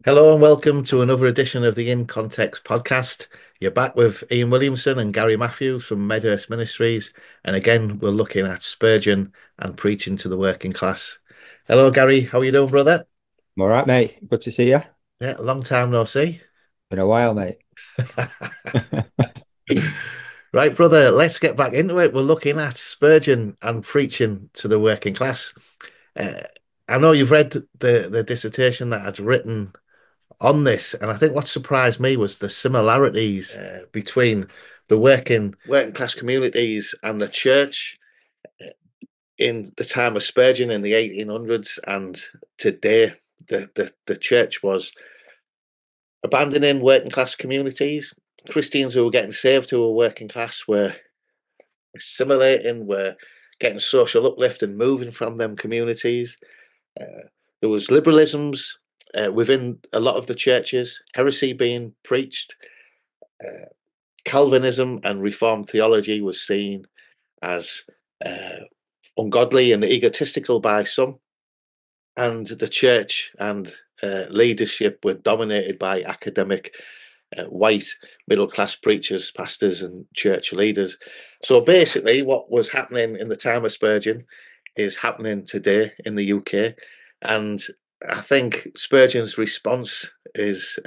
Hello and welcome to another edition of the In Context podcast. You're back with Ian Williamson and Gary Matthews from Medhurst Ministries. And again, we're looking at Spurgeon and preaching to the working class. Hello, Gary. How are you doing, brother? I'm all right, mate. Good to see you. Yeah, long time no see. Been a while, mate. Right, brother, let's get back into it. We're looking at Spurgeon and preaching to the working class. Uh, I know you've read the dissertation that I'd written on this, and I think what surprised me was the similarities between the working class communities and the church in the time of Spurgeon in the 1800s and today. The church was abandoning working class communities. Christians who were getting saved who were working class were assimilating, were getting social uplift and moving from them communities. Uh, there was liberalisms within a lot of the churches, heresy being preached. Uh, Calvinism and Reformed theology was seen as uh, ungodly and egotistical by some, and the church and leadership were dominated by academic white middle class preachers, pastors, and church leaders. So basically, what was happening in the time of Spurgeon is happening today in the UK, and I think Spurgeon's response is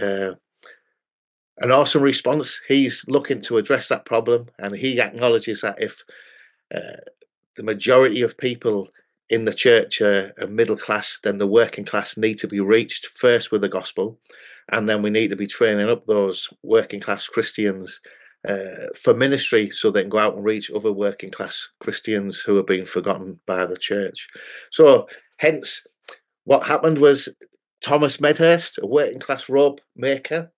an awesome response. He's looking to address that problem, and he acknowledges that if uh, the majority of people in the church are middle class, then the working class need to be reached first with the gospel, and then we need to be training up those working class Christians for ministry so they can go out and reach other working class Christians who are being forgotten by the church. So, hence, what happened was Thomas Medhurst, a working class robe maker,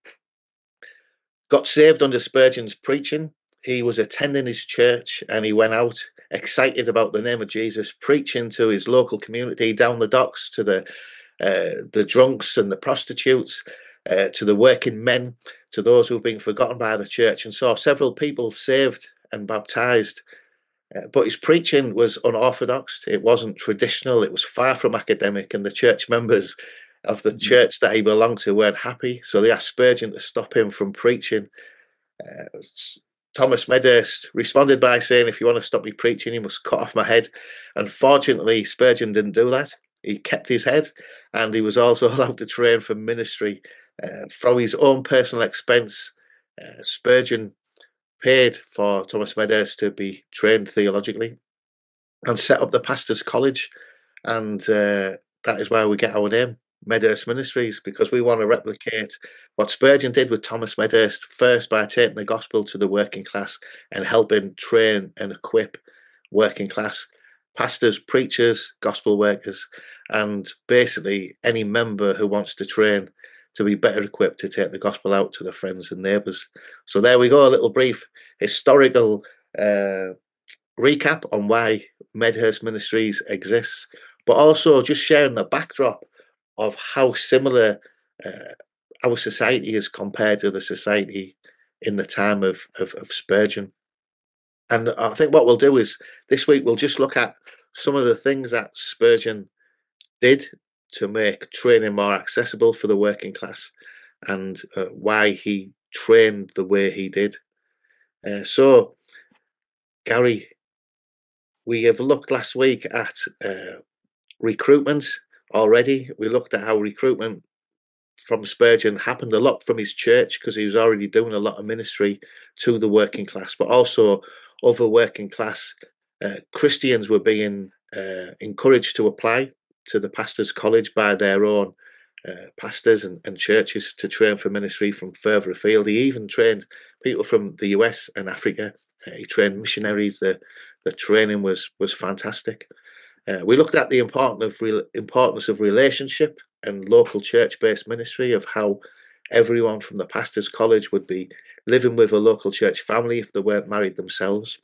got saved under Spurgeon's preaching. He was attending his church and he went out excited about the name of Jesus, preaching to his local community down the docks, to the drunks and the prostitutes, to the working men, to those who've been forgotten by the church, and saw several people saved and baptized. But his preaching was unorthodox. It wasn't traditional. It was far from academic, and the church members of the church that he belonged to weren't happy. So they asked Spurgeon to stop him from preaching. Uh, Thomas Medhurst responded by saying, "If you want to stop me preaching, you must cut off my head." Unfortunately, Spurgeon didn't do that. He kept his head, and he was also allowed to train for ministry from his own personal expense. Spurgeon paid for Thomas Medhurst to be trained theologically and set up the Pastors' College, and that is where we get our name, Medhurst Ministries, because we want to replicate what Spurgeon did with Thomas Medhurst, first by taking the gospel to the working class and helping train and equip working class pastors, preachers, gospel workers, and basically any member who wants to train to be better equipped to take the gospel out to their friends and neighbours. So there we go, a little brief historical recap on why Medhurst Ministries exists, but also just sharing the backdrop of how similar uh, our society is compared to the society in the time of Spurgeon. And I think what we'll do is this week we'll just look at some of the things that Spurgeon did to make training more accessible for the working class and why he trained the way he did. So, Gary, we have looked last week at recruitment already. We looked at how recruitment from Spurgeon happened a lot from his church because he was already doing a lot of ministry to the working class, but also other working class Christians were being encouraged to apply to the pastors' college by their own pastors and churches to train for ministry from further afield. He even trained people from the US and Africa. He trained missionaries. The training was fantastic. We looked at the importance of relationship and local church-based ministry, of how everyone from the pastor's college would be living with a local church family if they weren't married themselves.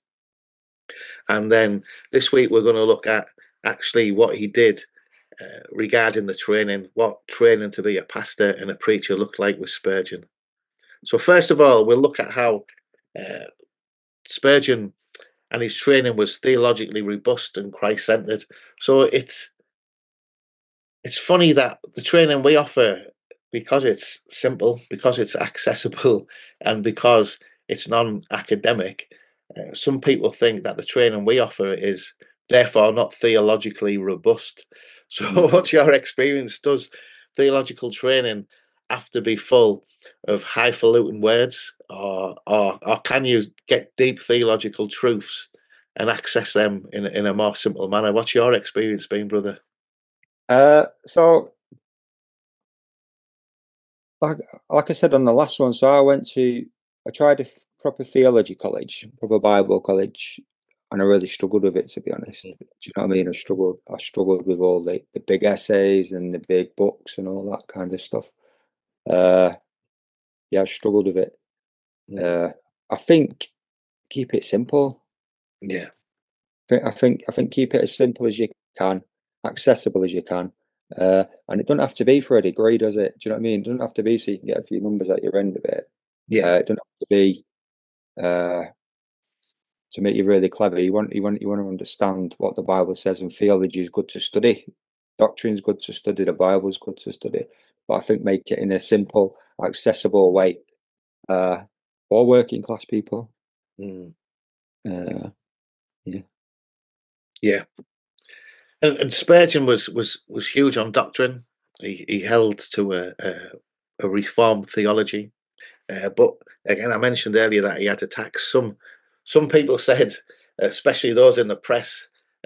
And then this week we're going to look at actually what he did regarding the training, what training to be a pastor and a preacher looked like with Spurgeon. So first of all, we'll look at how uh, Spurgeon and his training was theologically robust and Christ-centered. So it's funny that the training we offer because it's simple, because it's accessible, and because it's non-academic, some people think that the training we offer is therefore not theologically robust. So, Mm. what's your experience? Does theological training have to be full of highfalutin words, or can you get deep theological truths and access them in a more simple manner? What's your experience been, brother? So like I said on the last one, so I tried a proper theology college, proper Bible college, and I really struggled with it, to be honest. Do you know what I mean? I struggled with all the big essays and the big books and all that kind of stuff. Yeah, I struggled with it. Mm, Uh, I think keep it simple. yeah, I think keep it as simple as you can, accessible as you can. And it doesn't have to be for a degree, does it? Do you know what I mean? It doesn't have to be so you can get a few numbers at your end of it. yeah. It doesn't have to be uh, to make you really clever. You want to understand what the Bible says, and theology is good to study. Doctrine is good to study. The Bible is good to study. But I think make it in a simple, accessible way uh, for working class people. Mm, Uh, yeah. yeah. And Spurgeon was huge on doctrine. He held to a reformed theology. But again, I mentioned earlier that he had attacks. Some people said, especially those in the press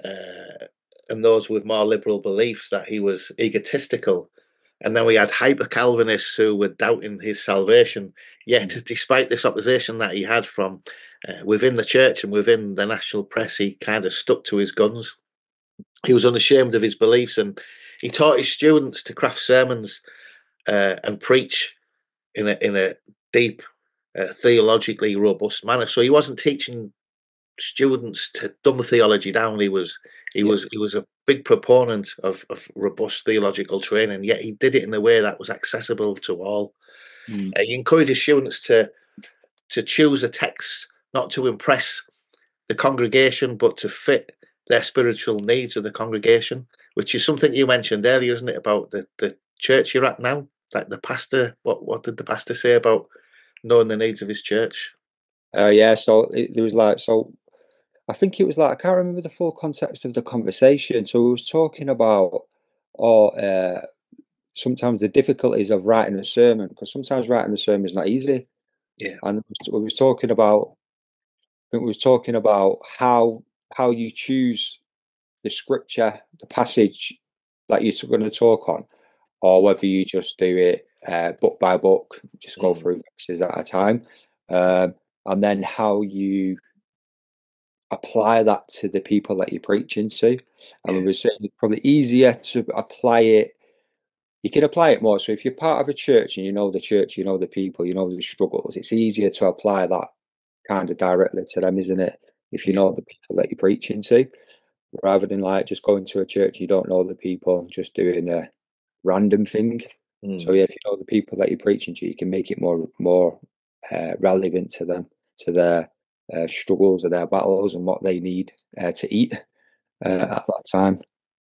and those with more liberal beliefs, that he was egotistical. And then we had hyper Calvinists who were doubting his salvation. Yet, Mm. despite this opposition that he had from within the church and within the national press, he kind of stuck to his guns. He was unashamed of his beliefs, and he taught his students to craft sermons and preach in a deep, theologically robust manner. So he wasn't teaching students to dumb theology down. Yeah. He was a big proponent of robust theological training. Yet he did it in a way that was accessible to all. Mm. He encouraged his students to choose a text not to impress the congregation, but to fit their spiritual needs of the congregation, which is something you mentioned earlier, isn't it? About the church you're at now. Like the pastor, what did the pastor say about knowing the needs of his church? Yeah. There was like I think it was like I can't remember the full context of the conversation. So we was talking about or sometimes the difficulties of writing a sermon because sometimes writing a sermon is not easy. Yeah. And we was talking about I think we was talking about how you choose the scripture, the passage that you're going to talk on, or whether you just do it book by book, just go Mm, through verses at a time, um, and then how you apply that to the people that you're preaching to. And we yeah. were saying it's probably easier to apply it. You can apply it more. So if you're part of a church and you know the church, you know the people, you know the struggles, it's easier to apply that kind of directly to them, isn't it? If you Yeah. know the people that you're preaching to, rather than like just going to a church you don't know the people, just doing a random thing. So Mm, yeah, if you know the people that you're preaching to, you can make it more relevant to them, to their struggles or their battles and what they need to eat yeah. at that time.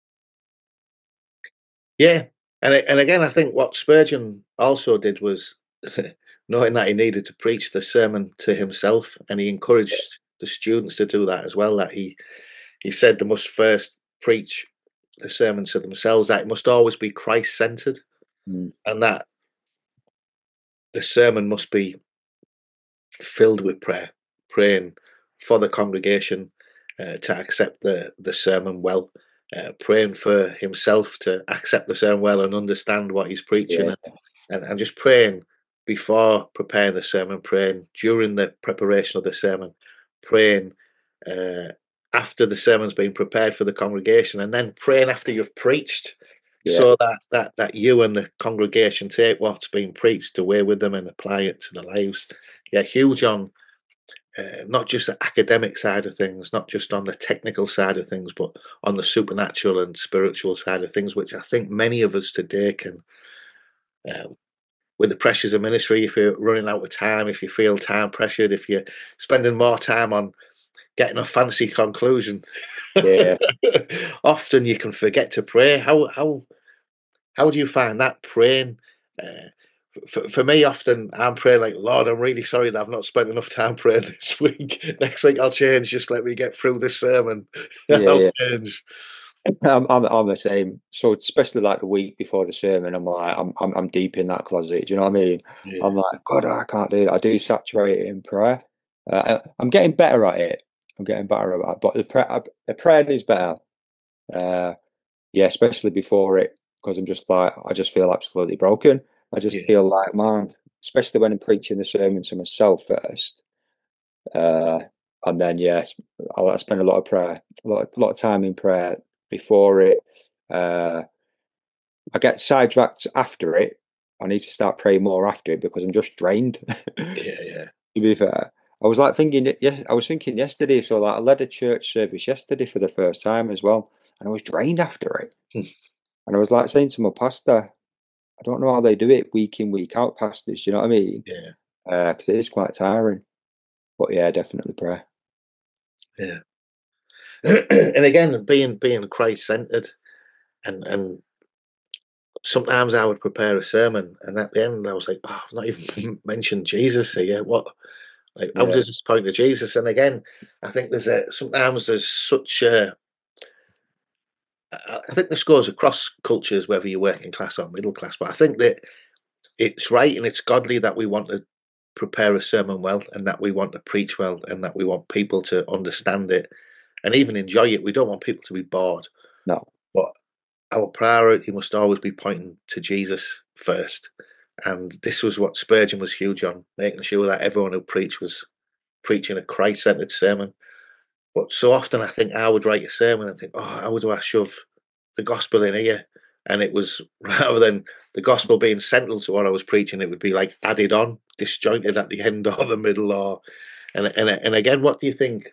Yeah. And again, I think what Spurgeon also did was knowing that he needed to preach the sermon to himself, and he encouraged the students to do that as well. That he said they must first preach the sermon to themselves. That it must always be Christ centered, Mm. and that the sermon must be filled with prayer, praying for the congregation to accept the sermon well, praying for himself to accept the sermon well and understand what he's preaching, Yeah, and just praying before preparing the sermon, praying during the preparation of the sermon, praying uh, after the sermon's been prepared for the congregation, and then praying after you've preached, yeah, so that you and the congregation take what's been preached away with them and apply it to their lives. Yeah, huge on not just the academic side of things, not just on the technical side of things, but on the supernatural and spiritual side of things, which I think many of us today can, uh, with the pressures of ministry, if you're running out of time, if you feel time pressured, if you're spending more time on getting a fancy conclusion, yeah. often you can forget to pray. How do you find that praying? for me, often I'm praying like, Lord, I'm really sorry that I've not spent enough time praying this week. Next week I'll change. Just let me get through this sermon. Yeah, I'll yeah. change. I'm the same. So especially like the week before the sermon, I'm like, I'm deep in that closet. Do you know what I mean? Yeah, I'm like, God, I can't do it. I do saturate it in prayer. I'm getting better at it. I'm getting better at it. But the prayer is better. Uh, yeah, especially before it, because I'm just like, I just feel absolutely broken. I just yeah, feel like, man, especially when I'm preaching the sermon to myself first. Uh, and then, yes, I spend a lot of prayer, a lot of time in prayer before it. Uh, I get sidetracked after it. I need to start praying more after it because I'm just drained. yeah, yeah. To be fair, I was like thinking, yes, I was thinking yesterday. So like, I led a church service yesterday for the first time as well, and I was drained after it. And I was like saying to my pastor, I don't know how they do it week in, week out, pastors. You know what I mean? Yeah, Because it is quite tiring. But yeah, definitely prayer. yeah. And again, being Christ centered, and sometimes I would prepare a sermon, and at the end I was like, oh, I've not even mentioned Jesus here. What? Like, how Yeah, does this point to Jesus? And again, I think sometimes there's such a. I think this goes across cultures, whether you're working class or middle class. But I think that it's right and it's godly that we want to prepare a sermon well, and that we want to preach well, and that we want people to understand it and even enjoy it. We don't want people to be bored, no, but our priority must always be pointing to Jesus first. And this was what Spurgeon was huge on, making sure that everyone who preached was preaching a Christ-centered sermon. But so often I think I would write a sermon and think, oh, how do I shove the gospel in here? And it was, rather than the gospel being central to what I was preaching, it would be like added on, disjointed at the end or the middle. Or and again, what do you think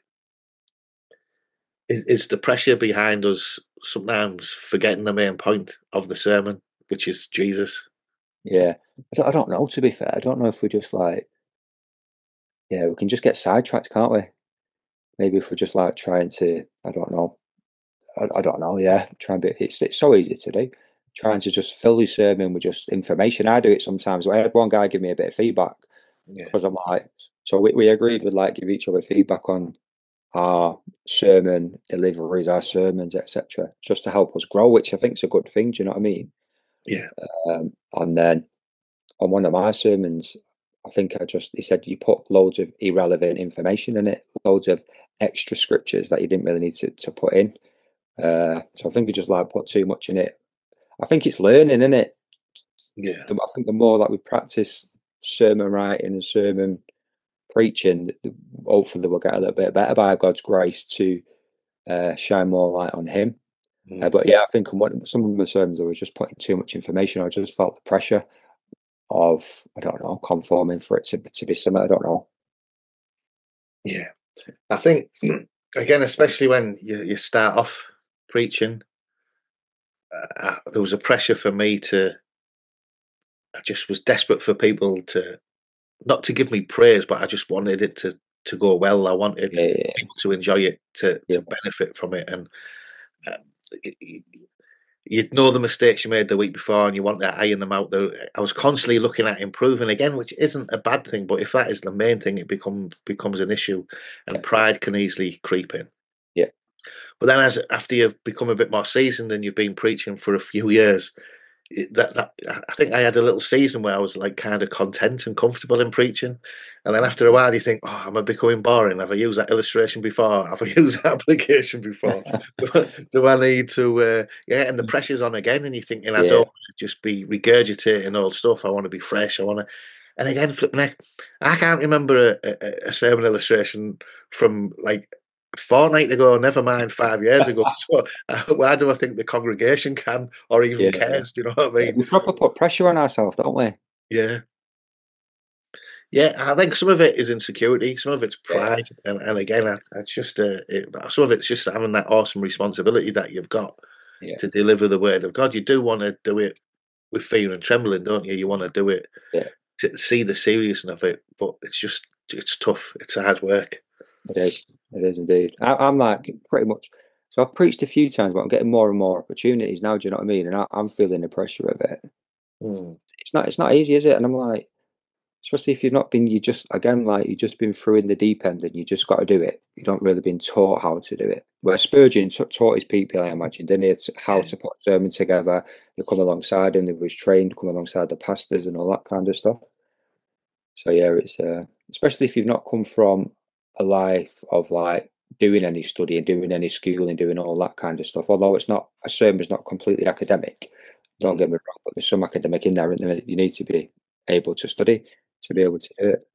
is the pressure behind us sometimes forgetting the main point of the sermon, which is Jesus? yeah. I don't know, to be fair. I don't know if we just like, yeah, we can just get sidetracked, can't we? Maybe if we're just like trying to, I don't know. I don't know, yeah. Try and be, it's so easy to do. Trying to just fill your sermon with just information. I do it sometimes. I had one guy give me a bit of feedback Yeah, because I'm like, so we agreed with like give each other feedback on our sermon deliveries, our sermons, etc., just to help us grow, which I think is a good thing. Do you know what I mean? yeah, And then on one of my sermons, I think he said you put loads of irrelevant information in it, loads of extra scriptures that you didn't really need to put in. So I think you just like put too much in it. I think it's learning, isn't it? yeah, I think the more that we practice sermon writing and sermon preaching, hopefully we'll get a little bit better by God's grace to shine more light on Him. mm, But yeah, I think some of the sermons I was just putting too much information. I just felt the pressure of, I don't know, conforming for it to be similar. I don't know. yeah. I think again, especially when you start off preaching, there was a pressure for me to. I just was desperate for people to not to give me praise, but I just wanted it to go well. I wanted Yeah, people to enjoy it, yeah, to benefit from it, and um, you'd know the mistakes you made the week before, and you want that iron them out. Though I was constantly looking at improving again, which isn't a bad thing. But if that is the main thing, it becomes an issue, yeah, and pride can easily creep in. yeah, But then, as after you've become a bit more seasoned and you've been preaching for a few years, that I think I had a little season where I was like kind of content and comfortable in preaching, and then after a while you think, oh, am I becoming boring? Have I used that illustration before? Have I used that application before? Do I need to? Yeah, and the pressure's on again, and you're thinking, I don't yeah, want to just be regurgitating old stuff. I want to be fresh. I want to. And again, flipping heck, I can't remember a sermon illustration from like a fortnight ago, never mind 5 years ago. So why do I think the congregation can or even yeah. cares? Do you know what I Yeah. mean? We proper put pressure on ourselves, don't we? Yeah. Yeah, I think some of it is insecurity, some of it's Yeah, pride, and again, it's just some of it's just having that awesome responsibility that you've got yeah, to deliver the word of God. You do want to do it with fear and trembling, don't you? You want to do it yeah. to see the seriousness of it, but it's tough. It's hard work. It is. It is indeed. I'm like pretty much. So I've preached a few times, but I'm getting more and more opportunities now. Do you know what I mean? And I'm feeling the pressure of it. Mm. it's not easy, is it? And I'm like, especially if you've not been, you just again like you just been through in the deep end, and you just got to do it. You don't really been taught how to do it. Where Spurgeon taught his people, I imagine, didn't he? It's how to put a sermon together. They come alongside him. They was trained, come alongside the pastors and all that kind of stuff. So yeah, it's especially if you've not come from a life of like doing any study and doing any schooling, doing all that kind of stuff. Although it's not a sermon's not completely academic. Don't get me wrong, but there's some academic in there, and you need to be able to study to be able to do it.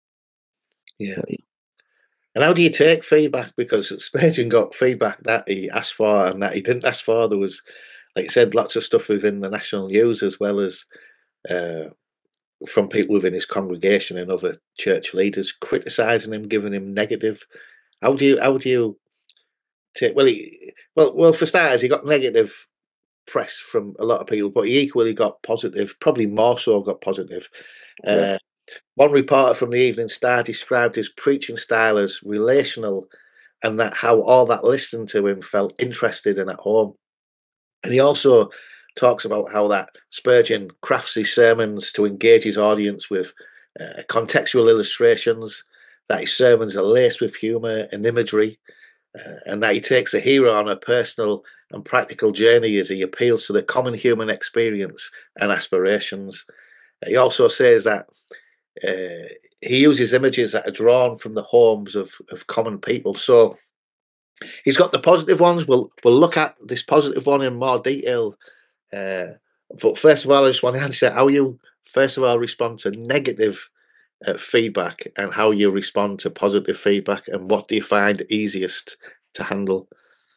Yeah. But, And how do you take feedback? Because Spurgeon got feedback that he asked for and that he didn't ask for. There was, like you said, lots of stuff within the National News, as well as uh, from people within his congregation and other church leaders criticising him, giving him negative. How do you take? Well, for starters, he got negative press from a lot of people, but he equally got positive, probably more so got positive. yeah, Uh, One reporter from the Evening Star described his preaching style as relational, and that how all that listened to him felt interested and at home. And he also talks about how that Spurgeon crafts his sermons to engage his audience with contextual illustrations, that his sermons are laced with humour and imagery, and that he takes the hearer on a personal and practical journey as he appeals to the common human experience and aspirations. He also says that uh, he uses images that are drawn from the homes of common people. So he's got the positive ones. We'll look at this positive one in more detail. Uh, but first of all, I just want to answer how you first of all respond to negative feedback, and how you respond to positive feedback, and what do you find easiest to handle?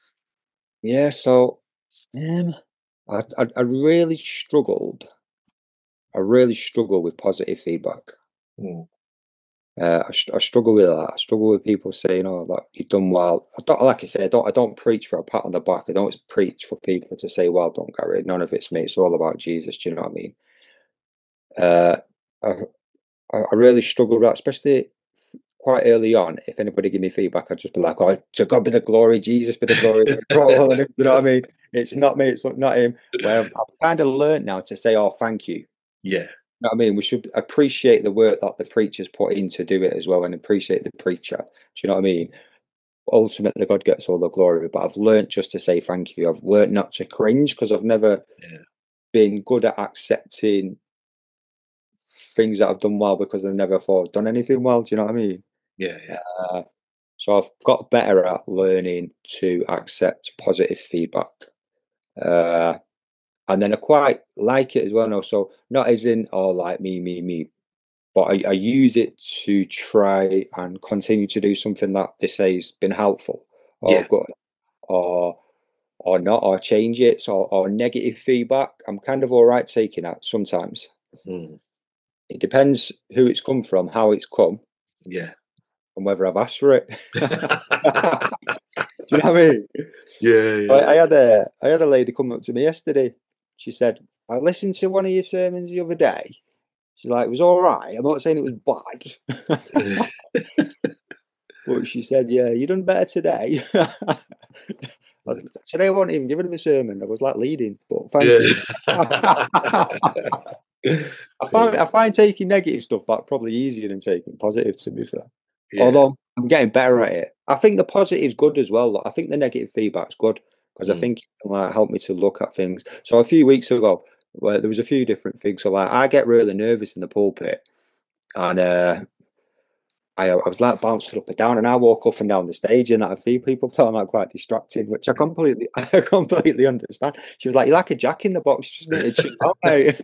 yeah. So um, I really struggled. I really struggle with positive feedback. Mm. I struggle with that. I struggle with people saying, "Oh, that you've done well." I don't, like I say, I don't preach for a pat on the back. I don't preach for people to say, "Well done, Gary." None of it's me. It's all about Jesus. Do you know what I mean? Uh, I, I really struggle with that, especially quite early on. If anybody give me feedback, I'd just be like, "Oh, to God be the glory, Jesus be the glory." You know what I mean? It's not me. It's not him. Where I've kind of learned now to say, "Oh, thank you." Yeah, You know what I mean? We should appreciate the work that the preachers put in to do it as well, and appreciate the preacher. Do you know what I mean? Ultimately, God gets all the glory, but I've learned just to say thank you. I've learned not to cringe, because I've never yeah, been good at accepting things that I've done well, because I've never thought I've done anything well. Do you know what I mean? yeah, yeah. Uh, so I've got better at learning to accept positive feedback. Uh, and then I quite like it as well now. So not as in, oh, like me, but I use it to try and continue to do something that they say has been helpful or Yeah. good, or not, or change it. So, or negative feedback, I'm kind of all right taking that sometimes. Mm. It depends who it's come from, how it's come, Yeah. and whether I've asked for it. Do you know what I mean? Yeah, I, yeah. I had a lady come up to me yesterday. She said, "I listened to one of your sermons the other day." She's like, "It was all right. I'm not saying it was bad." But she said, "Yeah, you done better today." Today I wasn't even giving him a sermon. I was like leading, but thank Yeah. you. I find taking negative stuff back probably easier than taking positive, to be fair. Yeah. Although I'm getting better at it. I think the positive's good as well. Like, I think the negative feedback's good, because I Mm. think it can like help me to look at things. So a few weeks ago, well, there was a few different things. So like I get really nervous in the pulpit, and I was like bouncing up and down, and I walk up and down the stage, and a few people found that quite distracting, which I completely understand. She was like, "You're like a jack in the box, you just need to chill out, mate."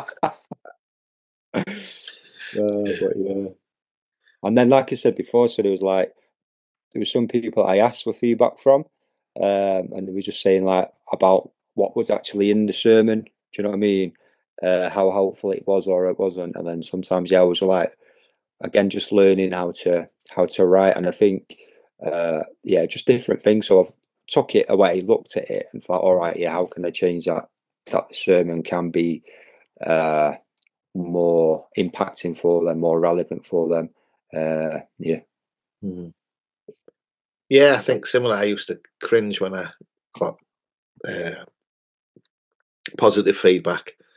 Yeah. But yeah, and then like I said before, so there was some people I asked for feedback from, and they were just saying like about what was actually in the sermon. Do you know what I mean? How helpful it was or it wasn't, and then sometimes I was like, again, just learning how to write. And I think yeah, just different things. So I've took it away, looked at it, and thought, all right, yeah, how can I change that the sermon can be uh more impacting for them, more relevant for them. Yeah. Mm. Yeah, I think similar. I used to cringe when I got uh, positive feedback.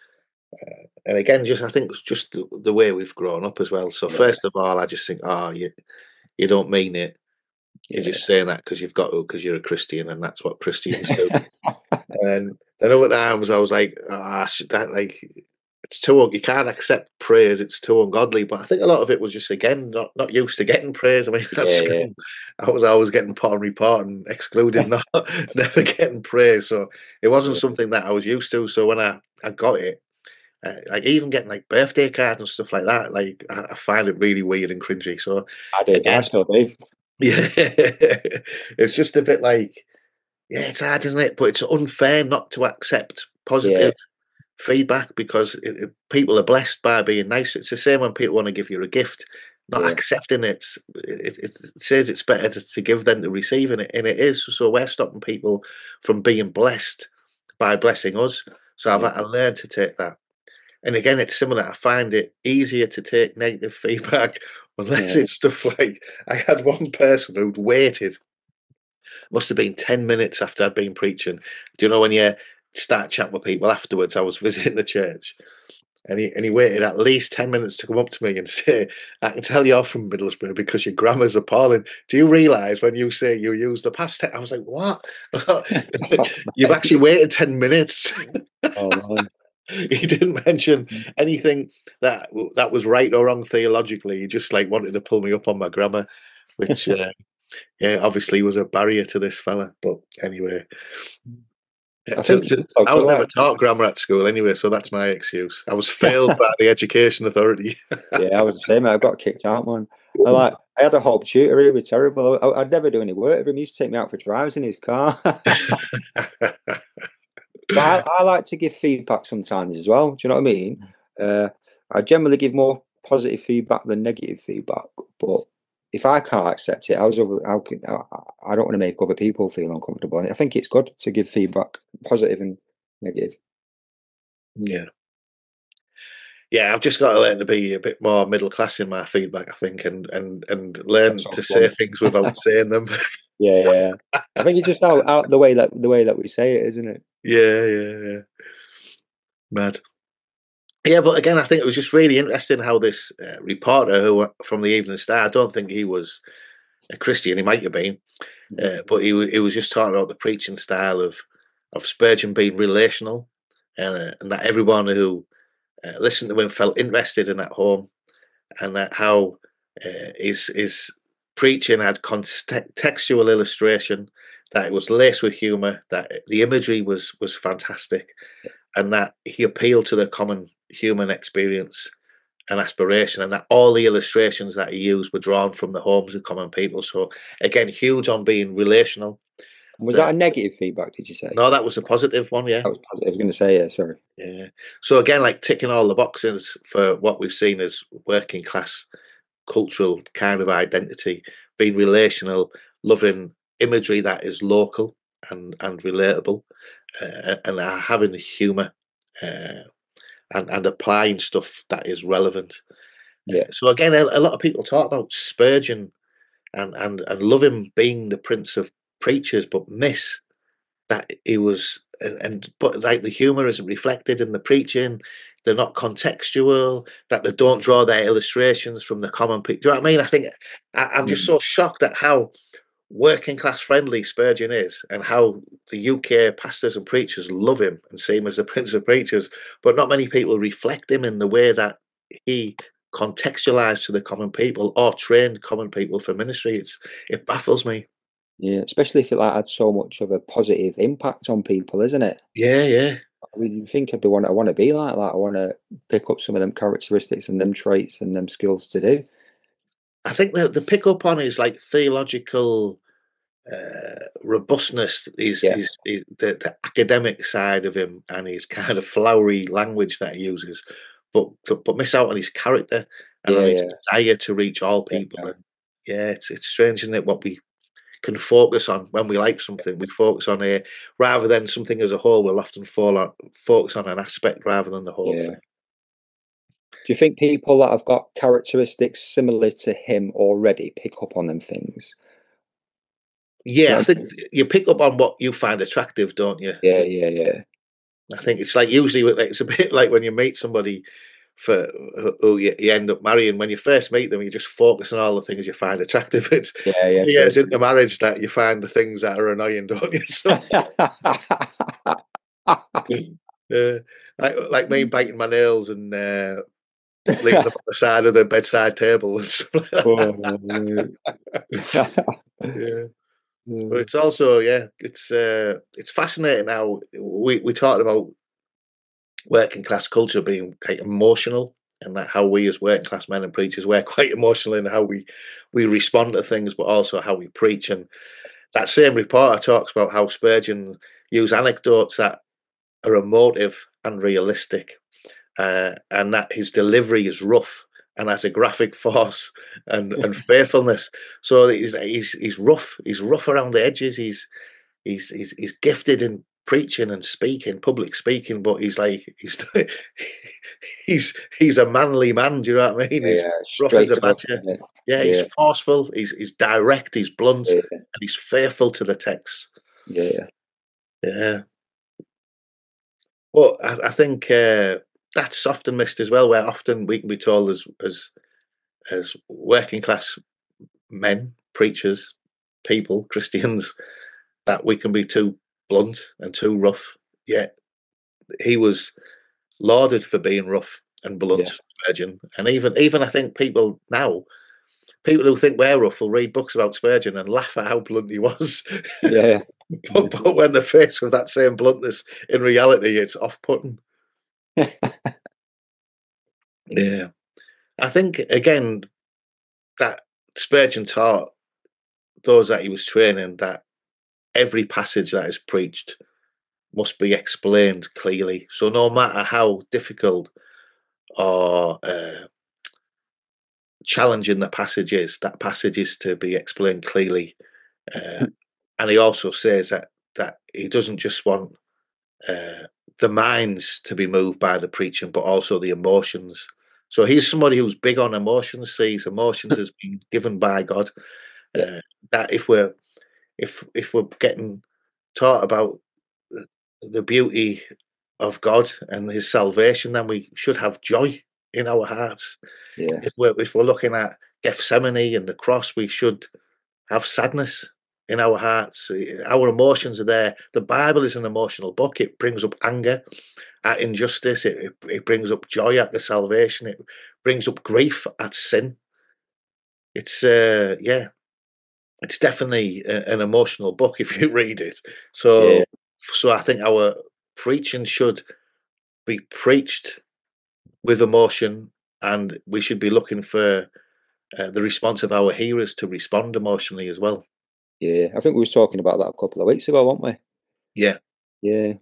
And again, just I think it's just the way we've grown up as well. So Yeah, first of all, I just think, oh, you don't mean it. You're yeah. just saying that because you've got to, because you're a Christian, and that's what Christians do. And then other times I was like, ah, that like it's too you can't accept praise. It's too ungodly. But I think a lot of it was just again not used to getting praise. I mean, at Yeah, yeah. school, I was always getting put on report and excluded, not never getting praise. So it wasn't Yeah. something that I was used to. So when I got it, like even getting like birthday cards and stuff like that, like I find it really weird and cringy. So I do. I again, still do. yeah, it's just a bit like yeah, it's hard, isn't it? But it's unfair not to accept Yeah, positive feedback because people are blessed by being nice. It's the same when people want to give you a gift, not yeah, accepting it. It says it's better to give than to receive, and it is. So we're stopping people from being blessed by blessing us. So I've yeah, had to learn to take that. And again, it's similar. I find it easier to take negative feedback unless yeah. it's stuff like I had one person who'd waited must have been 10 minutes after I'd been preaching. Do you know when you start chatting with people afterwards? I was visiting the church and he waited at least 10 minutes to come up to me and say, I can tell you're from Middlesbrough because your grammar's appalling. Do you realise when you say you use the past tense? I was like, what? You've actually waited 10 minutes. Oh man. He didn't mention anything that was right or wrong theologically. He just like wanted to pull me up on my grammar, which yeah, obviously was a barrier to this fella. But anyway, I think it's I also was never like, taught grammar at school anyway, so that's my excuse. I was failed by the education authority. yeah, I was the same. I got kicked out, man. I had a whole tutor. He was terrible. I'd never do any work with him. He used to take me out for drives in his car. But I like to give feedback sometimes as well. Do you know what I mean? Uh, I generally give more positive feedback than negative feedback. But if I can't accept it, I don't want to make other people feel uncomfortable. And I think it's good to give feedback, positive and negative. Yeah, yeah. I've just got to learn to be a bit more middle class in my feedback. I think, and That's learn so to say blunt. things without saying them. Yeah, yeah. I think it's just out the way that we say it, isn't it? Yeah, yeah, yeah. Mad. Yeah, but again, I think it was just really interesting how this reporter who from the Evening Star. I don't think he was a Christian. He might have been, Mhm. but he was just talking about the preaching style of Spurgeon being relational, and that everyone who listened to him felt interested in at home, and that how his preaching had contextual illustration, that it was laced with humour, that the imagery was fantastic, and that he appealed to the common human experience and aspiration, and that all the illustrations that he used were drawn from the homes of common people. So again, huge on being relational. Was that The a negative feedback, did you say? No, that was a positive one, yeah. That was positive. I was going to say, yeah, sorry. Yeah. So again, like ticking all the boxes for what we've seen as working class cultural kind of identity, being relational, loving imagery that is local and relatable, and having the humour uh, and applying stuff that is relevant. Yeah, So again, a lot of people talk about Spurgeon and love him being the prince of preachers, but miss that he was and but like the humor isn't reflected in the preaching. They're not contextual, that they don't draw their illustrations from the common people. Do you know what I mean? I think I'm just mm, so shocked at how working class friendly Spurgeon is, and how the UK pastors and preachers love him and see him as the prince of preachers, but not many people reflect him in the way that he contextualized to the common people or trained common people for ministry. It baffles me. yeah. Especially if it like had so much of a positive impact on people, isn't it? Yeah, yeah. I mean, you think I want to be like that. I want to pick up some of them characteristics and them traits and them skills to do. I think the pick up on is like theological robustness, Yeah, the academic side of him, and his kind of flowery language that he uses, but miss out on his character and on yeah, his yeah, desire to reach all yeah, people. yeah. And yeah, it's strange, isn't it? What we can focus on when we like something, we focus on a rather than something as a whole. We'll often focus on an aspect rather than the whole Yeah. thing. Do you think people that have got characteristics similar to him already pick up on them things? Do Yeah, you I know what I think mean? you pick up on what you find attractive, don't you? Yeah, yeah, yeah. I think it's like usually it's a bit like when you meet somebody for who you end up marrying. When you first meet them, you just focus on all the things you find attractive. It's Yeah, yeah, when you true. get into marriage that you find the things that are annoying, don't you? So uh, like me biting my nails and leaving them on the side of the bedside table and stuff like that. Oh, mate. Yeah. But Mm, it's also, yeah, it's fascinating how we talked about working class culture being quite emotional, and that how we as working class men and preachers we're quite emotional in how we respond to things, but also how we preach. And that same reporter talks about how Spurgeon used anecdotes that are emotive and realistic, and that his delivery is rough and has a graphic force and faithfulness. So he's rough. He's rough around the edges. He's gifted in preaching and speaking, public speaking, but he's like he's a manly man. Do you know what I mean? He's yeah, rough as straight a to the badger. point. Yeah, he's Yeah, forceful. He's direct. He's blunt, yeah, and he's faithful to the text. yeah, Yeah, but I think that's often missed as well. Where often we can be told as working class men, preachers, people, Christians, that we can be too blunt and too rough. Yet he was lauded for being rough and yeah, blunt, Spurgeon. And even I think people now, people who think we're rough will read books about Spurgeon and laugh at how blunt he was. yeah, But when they're faced with that same bluntness in reality, it's off-putting. Yeah. I think again that Spurgeon taught those that he was training that every passage that is preached must be explained clearly. So no matter how difficult or challenging the passage is, that passage is to be explained clearly. And he also says that he doesn't just want uh, the minds to be moved by the preaching, but also the emotions. So he's somebody who's big on emotions. Sees emotions as being given by God. yeah, Uh, that if we're getting taught about the beauty of God and His salvation, then we should have joy in our hearts. yeah, If we're looking at Gethsemane and the cross, we should have sadness in our hearts. Our emotions are there. The Bible is an emotional book. It brings up anger at injustice. It brings up joy at the salvation. It brings up grief at sin. It's yeah, it's definitely an emotional book if you read it. yeah, So I think our preaching should be preached with emotion, and we should be looking for the response of our hearers to respond emotionally as well. yeah. I think we was talking about that a couple of weeks ago, weren't we? Yeah, Yeah,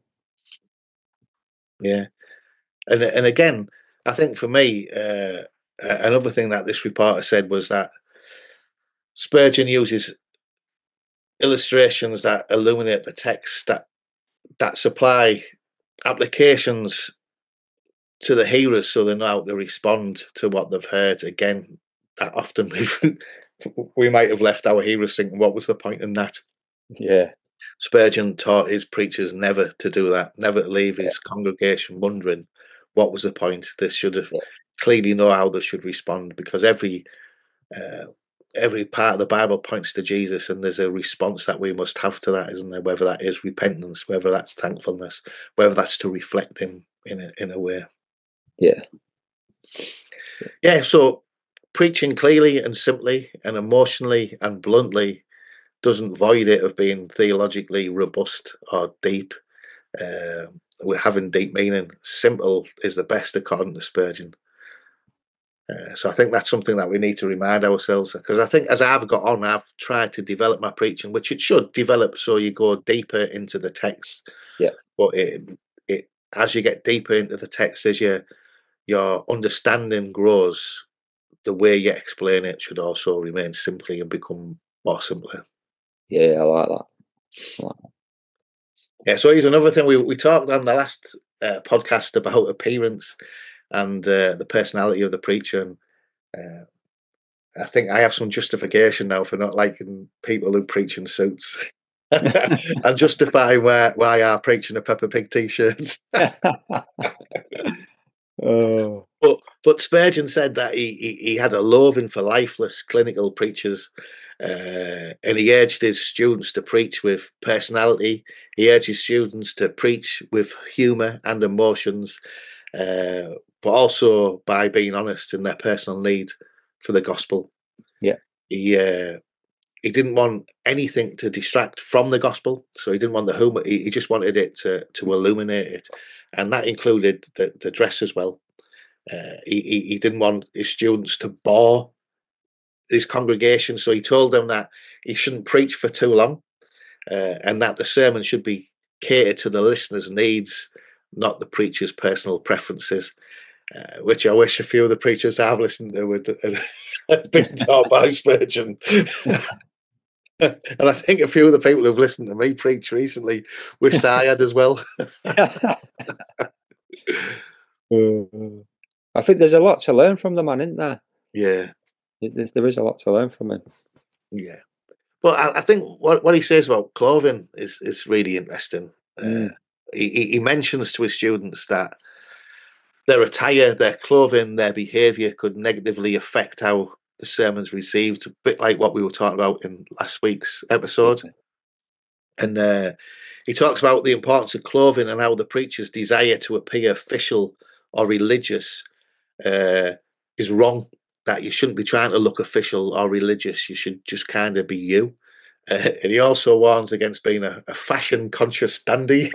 yeah. And again, I think for me, another thing that this reporter said was that Spurgeon uses illustrations that illuminate the text that supply applications to the hearers, so they know how to respond to what they've heard. Again, that often we might have left our hearers thinking, "What was the point in that?" yeah, Spurgeon taught his preachers never to do that, never to leave yeah, his congregation wondering what was the point. They should have yeah, clearly know how they should respond, because uh, every part of the Bible points to Jesus, and there's a response that we must have to that, isn't there? Whether that is repentance, whether that's thankfulness, whether that's to reflect Him in a way. yeah, Yeah. So preaching clearly and simply and emotionally and bluntly doesn't void it of being theologically robust or deep. Uh, with having deep meaning, simple is the best according to Spurgeon. So I think that's something that we need to remind ourselves, because I think as I've got on, I've tried to develop my preaching, which it should develop, so you go deeper into the text. yeah, But it as you get deeper into the text, as your understanding grows, the way you explain it should also remain simply and become more simpler. yeah. I like that. I like Yeah. So here's another thing we talked on the last podcast about appearance and the personality of the preacher. And uh, I think I have some justification now for not liking people who preach in suits. and justifying why I'm preaching a Peppa Pig t-shirts. Oh, But Spurgeon said that he had a loathing for lifeless clinical preachers, and he urged his students to preach with personality. He urged his students to preach with humour and emotions, but also by being honest in their personal need for the gospel. yeah, He didn't want anything to distract from the gospel, so he didn't want the humor. He just wanted it to illuminate it, and that included the dress as well. He didn't want his students to bore his congregation, so he told them that he shouldn't preach for too long, and that the sermon should be catered to the listener's needs, not the preacher's personal preferences. Which I wish a few of the preachers I've listened to had been taught by Spurgeon. And I think a few of the people who've listened to me preach recently wished I had as well. I think there's a lot to learn from the man, isn't there? Yeah. There is a lot to learn from him. Yeah. But I think what he says about clothing is really interesting. He mentions to his students that their attire, their clothing, their behaviour could negatively affect how the sermon's received, a bit like what we were talking about in last week's episode. And he talks about the importance of clothing and how the preacher's desire to appear official or religious is wrong. That you shouldn't be trying to look official or religious. You should just kind of be you. And he also warns against being a fashion-conscious dandy.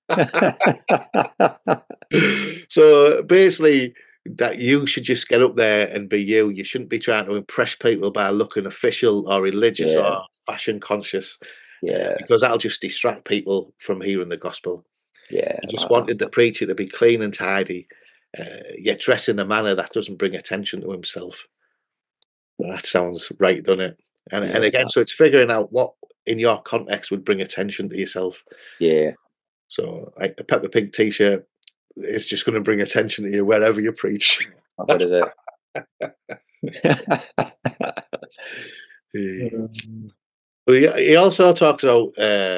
So basically, that you should just get up there and be you. You shouldn't be trying to impress people by looking official or religious or fashion-conscious. Because that'll just distract people from hearing the gospel. Yeah, He just wanted the preacher to be clean and tidy, yet dress in a manner that doesn't bring attention to himself. That sounds right, doesn't it? And again, so it's figuring out what in your context would bring attention to yourself. Yeah. So like the Peppa Pig t-shirt is just going to bring attention to you wherever you preach. What is it? He also talks about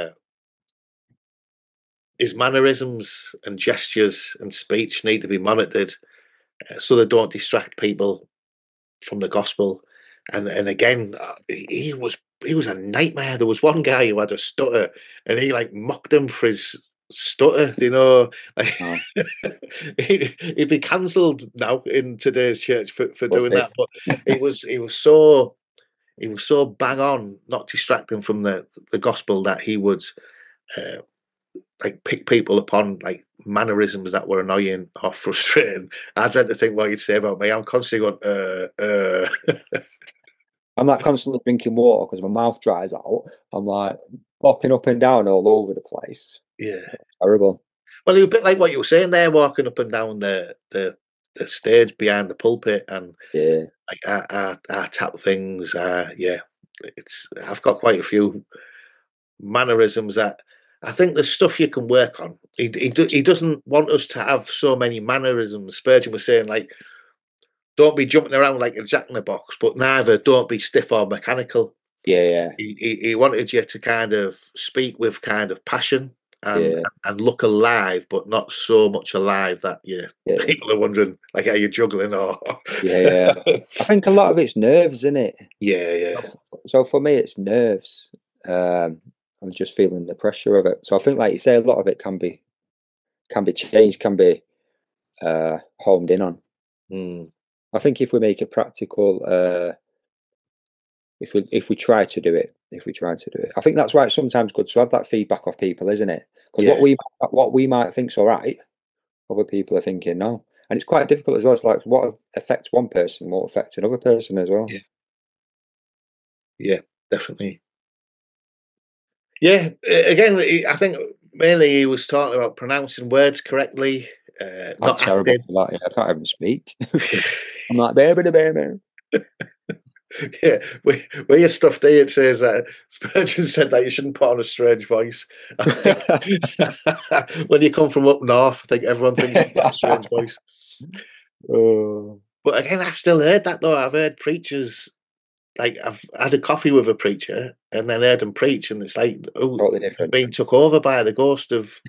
his mannerisms and gestures and speech need to be monitored so they don't distract people from the gospel. And again, he was a nightmare. There was one guy who had a stutter, and he like mocked him for his stutter. You know, like, he'd be cancelled now in today's church for doing that. But he was so bang on, not distracting from the gospel, that he would like pick people upon like mannerisms that were annoying or frustrating. I dread to think what you'd say about me. I'm constantly going, I'm like constantly drinking water because my mouth dries out. I'm like walking up and down all over the place. Yeah, terrible. Well, it was a bit like what you were saying there, walking up and down the stage behind the pulpit, and like I tap things. I've got quite a few mannerisms that I think there's stuff you can work on. He doesn't want us to have so many mannerisms. Spurgeon was saying, like, don't be jumping around like a jack in the box, but neither don't be stiff or mechanical. Yeah. He wanted you to kind of speak with kind of passion and look alive, but not so much alive that people are wondering, like, are you juggling or? I think a lot of it's nerves, isn't it? Yeah. So for me, it's nerves. I'm just feeling the pressure of it. So I think, like you say, a lot of it can be changed, can be homed in on. I think if we make it practical, if we try to do it, I think that's why it's sometimes good to have that feedback of people, isn't it? Because what we might think's all right, other people are thinking no, and it's quite difficult as well. It's like what affects one person won't affect another person as well. Yeah, definitely. Yeah, again, I think mainly he was talking about pronouncing words correctly. Not terrible for that. I can't even speak. I'm like, baby. Yeah, where your stuff there, it says that Spurgeon said that you shouldn't put on a strange voice. When you come from up north, I think everyone thinks you've got a strange voice. But again, I've still heard that though. I've heard preachers, like I've had a coffee with a preacher and then heard him preach, and it's like, oh, Totally they've different. been took over by the ghost of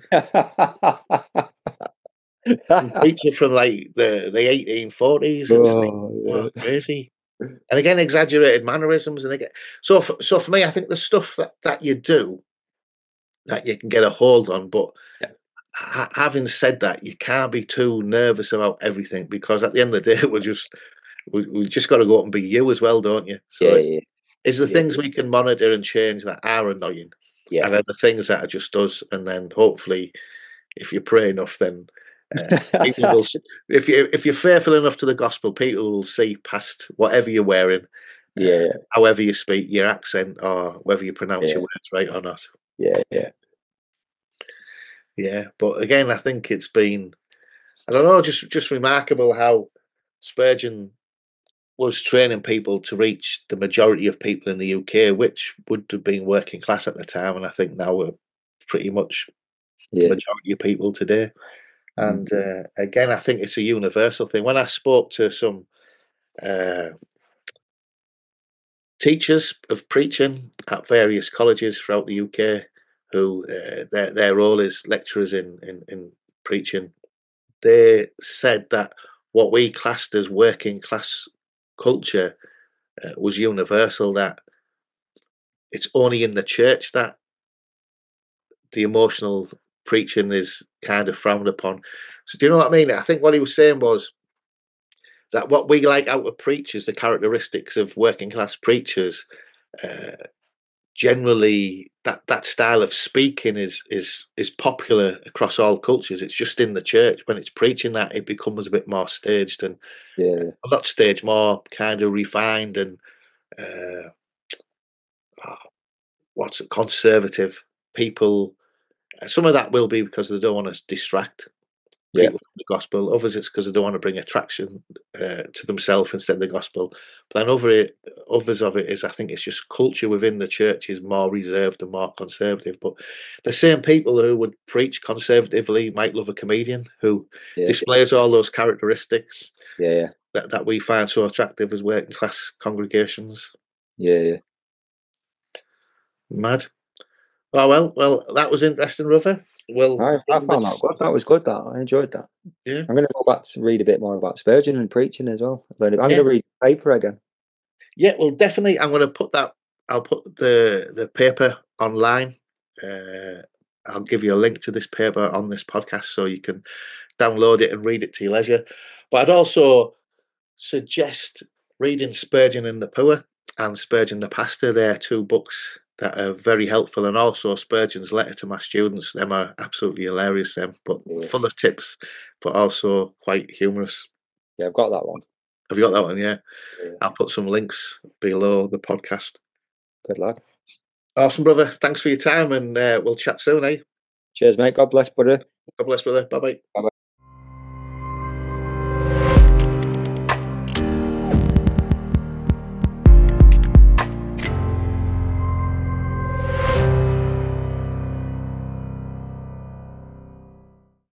some preacher from like the 1840s. It's like, Yeah. crazy. And again, exaggerated mannerisms, and again, so for me, I think the stuff that you do that you can get a hold on, but Yeah. having said that, you can't be too nervous about everything, because at the end of the day, we just got to go out and be you as well, don't you? So Yeah. it's the Yeah. things we can monitor and change that are annoying, Yeah. and then the things that are just us, and then hopefully, if you pray enough, then people will. If you're faithful enough to the gospel, people will see past whatever you're wearing, Yeah. however you speak, your accent, or whether you pronounce your Yeah. words right or not. Yeah. Yeah. Yeah, but again, I think it's been, I don't know, just remarkable how Spurgeon was training people to reach the majority of people in the UK, which would have been working class at the time, and I think now we're pretty much the Yeah. majority of people today. Mm. And again, I think it's a universal thing. When I spoke to some uh, teachers of preaching at various colleges throughout the UK, who their role is lecturers in preaching, they said that what we classed as working class culture was universal. That it's only in the church that the emotional preaching is kind of frowned upon. So do you know what I mean? I think what he was saying was that what we like out of preachers, the characteristics of working class preachers, uh, generally that style of speaking is popular across all cultures. It's just in the church when it's preaching that it becomes a bit more staged and Yeah. not staged, more kind of refined and uh, what's it, conservative. People, some of that will be because they don't want to distract Yeah. people from the gospel. Others, it's because they don't want to bring attraction to themselves instead of the gospel. But then others of it is, I think it's just culture within the church is more reserved and more conservative. But the same people who would preach conservatively might love a comedian who Yeah. displays all those characteristics Yeah. that we find so attractive as working class congregations. Yeah. Yeah. Mad. Oh well, that was interesting, Ruther. We'll I bring found that this. good. That was good. That I enjoyed that. Yeah, I'm going to go back to read a bit more about Spurgeon and preaching as well. I'm going yeah, to read the paper again. yeah. Well, definitely. I'm going to put that. I'll put the paper online. Uh, I'll give you a link to this paper on this podcast so you can download it and read it to your leisure. But I'd also suggest reading Spurgeon and the Poor and Spurgeon the Pastor. They're two books that are very helpful, and also Spurgeon's letter to my students. Them are absolutely hilarious. Them, but Yeah. full of tips, but also quite humorous. Yeah, I've got that one. Have you got that one? Yeah. Yeah. I'll put some links below the podcast. Good lad. Awesome, brother. Thanks for your time, and we'll chat soon, eh? Cheers, mate. God bless, brother. God bless, brother. Bye bye. Bye bye.